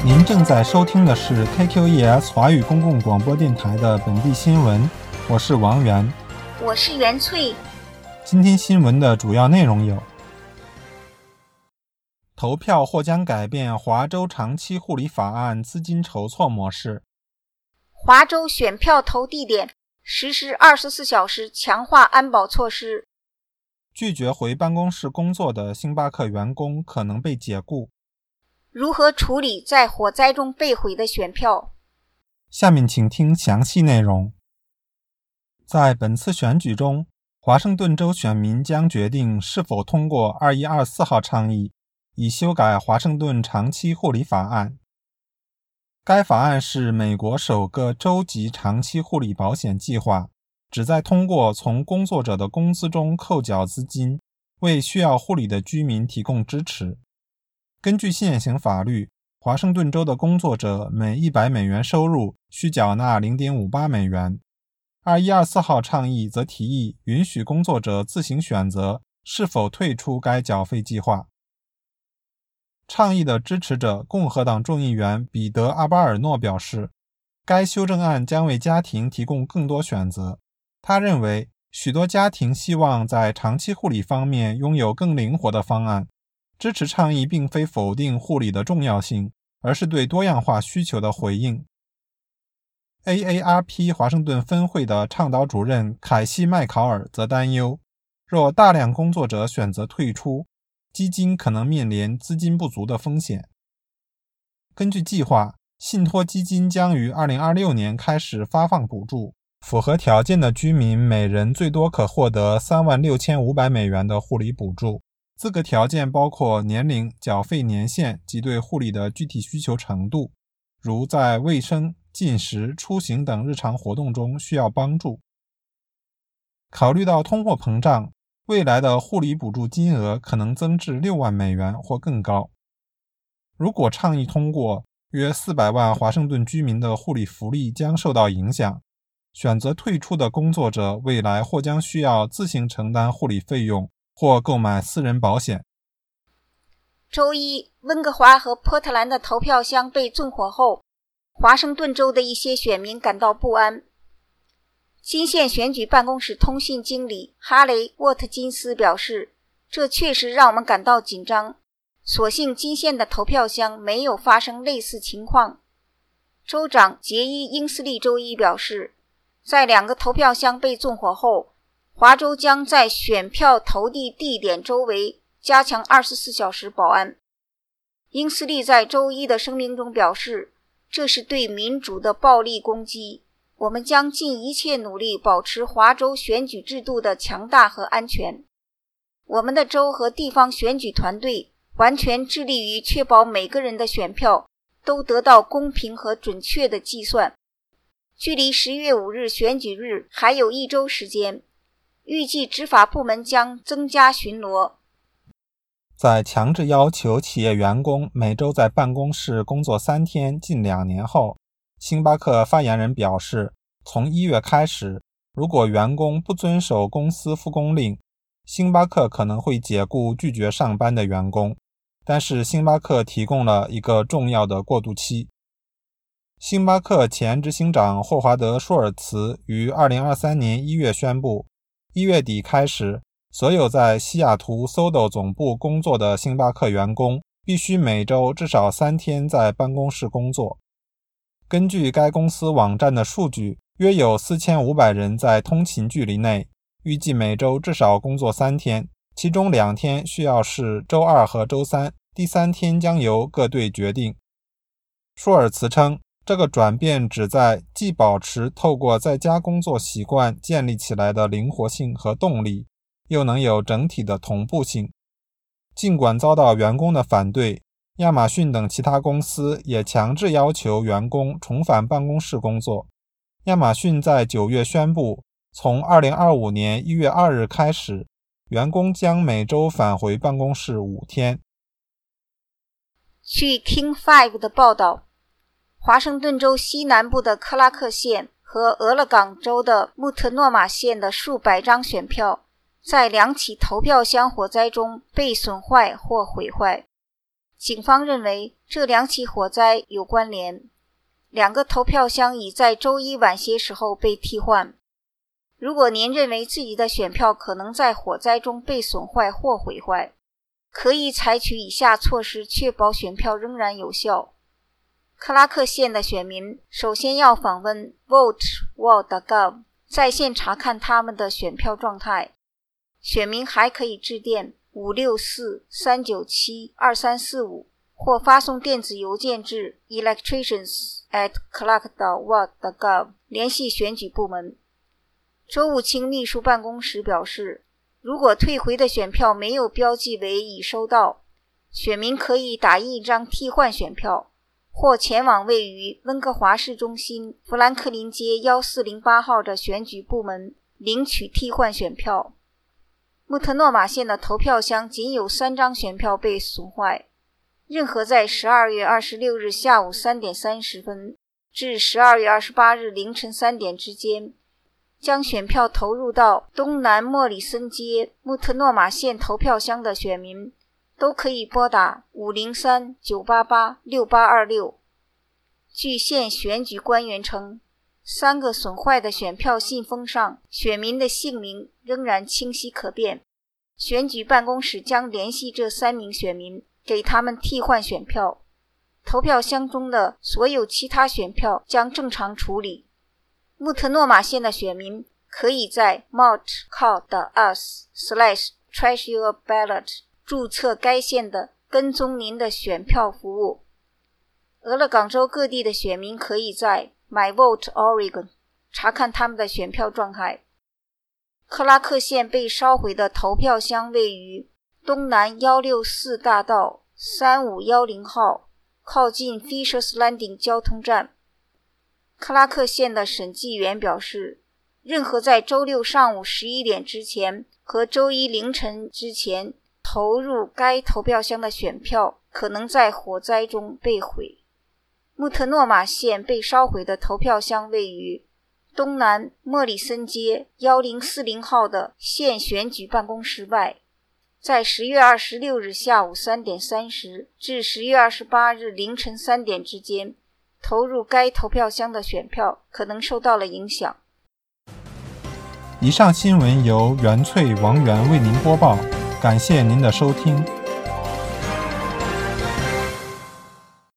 您正在收听的是 KQES 华语公共广播电台的本地新闻，我是王源， 我是袁翠。 今天新闻的主要内容有：投票或将改变华州长期护理法案资金筹措模式； 华州选票投地点实施24小时强化安保措施； 拒绝回办公室工作的星巴克员工可能被解雇； 如何处理在火灾中被毁的选票。 下面请听详细内容。在本次选举中，华盛顿州选民将决定是否通过2124号倡议，以修改华盛顿长期护理法案。该法案是美国首个州级长期护理保险计划，旨在通过从工作者的工资中扣缴资金，为需要护理的居民提供支持。根据现行法律，华盛顿州的工作者每100美元收入需缴纳 0.58 美元。2124号倡议则提议允许工作者自行选择是否退出该缴费计划。倡议的支持者共和党众议员彼得·阿巴尔诺表示，该修正案将为家庭提供更多选择。他认为，许多家庭希望在长期护理方面拥有更灵活的方案。支持倡议并非否定护理的重要性，而是对多样化需求的回应。AARP 华盛顿分会的倡导主任凯西·麦考尔则担忧，若大量工作者选择退出，基金可能面临资金不足的风险。根据计划，信托基金将于2026年开始发放补助，符合条件的居民每人最多可获得36,500美元的护理补助。资格条件包括年龄、缴费年限及对护理的具体需求程度，如在卫生、进食、出行等日常活动中需要帮助。考虑到通货膨胀，未来的护理补助金额可能增至6万美元或更高。如果倡议通过，约400万华盛顿居民的护理福利将受到影响。选择退出的工作者未来或将需要自行承担护理费用，或购买私人保险。 周一，温哥华和波特兰的投票箱被纵火后，华盛顿州的一些选民感到不安。金县选举办公室通讯经理哈雷·沃特金斯表示，这确实让我们感到紧张，所幸金县的投票箱没有发生类似情况。州长杰伊·英斯利周一表示，在2个投票箱被纵火后，华州将在选票投递地点周围加强24小时保安。英斯利在周一的声明中表示，这是对民主的暴力攻击，我们将尽一切努力保持华州选举制度的强大和安全。我们的州和地方选举团队完全致力于确保每个人的选票都得到公平和准确的计算。距离10月5日选举日还有1周时间，预计执法部门将增加巡逻。 在强制要求企业员工每周在办公室工作3天近2年后，星巴克发言人表示，从1月开始，如果员工不遵守公司复工令，星巴克可能会解雇拒绝上班的员工，但是星巴克提供了一个重要的过渡期。星巴克前执行长霍华德·舒尔茨于2023年1月宣布，1月底开始，所有在西雅图 SODO 总部工作的星巴克员工必须每周至少3天在办公室工作。根据该公司网站的数据，约有4500人在通勤距离内，预计每周至少工作3天，其中2天需要是周2和周3，第3天将由各队决定。舒尔茨称，这个转变旨在既保持透过在家工作习惯建立起来的灵活性和动力，又能有整体的同步性。尽管遭到员工的反对，亚马逊等其他公司也强制要求员工重返办公室工作。亚马逊在9月宣布，从2025年1月2日开始，员工将每周返回办公室5天。 据 King5 的报道，华盛顿州西南部的克拉克县和俄勒冈州的穆特诺马县的数百张选票在2起投票箱火灾中被损坏或毁坏。 警方认为这两起火灾有关联。2个投票箱已在周一晚些时候被替换。如果您认为自己的选票可能在火灾中被损坏或毁坏，可以采取以下措施确保选票仍然有效。克拉克县的选民首先要访问 vote.wall.gov 在线查看他们的选票状态。选民还可以致电564-397-2345或发送电子邮件至 electricians@clark.wall.gov 联系选举部门。州务卿秘书办公室表示，如果退回的选票没有标记为已收到，选民可以打印一张替换选票，或前往位于温哥华市中心富兰克林街1408号的选举部门领取替换选票。穆特诺马县的投票箱仅有3张选票被损坏，任何在12月26日下午3点30分至12月28日凌晨3点之间将选票投入到东南莫里森街穆特诺马县投票箱的选民都可以拨打503-988-6826。据县选举官员称，3个损坏的选票信封上选民的姓名仍然清晰可辨。选举办公室将联系这3名选民，给他们替换选票。投票箱中的所有其他选票将正常处理。穆特诺马县的选民可以在 malt.us/trashyyourballot 注册该县的跟踪您的选票服务。俄勒冈州各地的选民可以在 MyVote.Oregon 查看他们的选票状态。克拉克县被烧毁的投票箱位于东南164大道3510号，靠近 Fishers Landing 交通站。克拉克县的审计员表示，任何在周六上午11点之前和周一凌晨之前投入该投票箱的选票可能在火灾中被毁。穆特诺马县被烧毁的投票箱位于东南莫里森街1040号的县选举办公室外。在10月26日下午3点30至10月28日凌晨3点之间投入该投票箱的选票可能受到了影响。 以上新闻由袁翠、王源为您播报，感谢您的收听。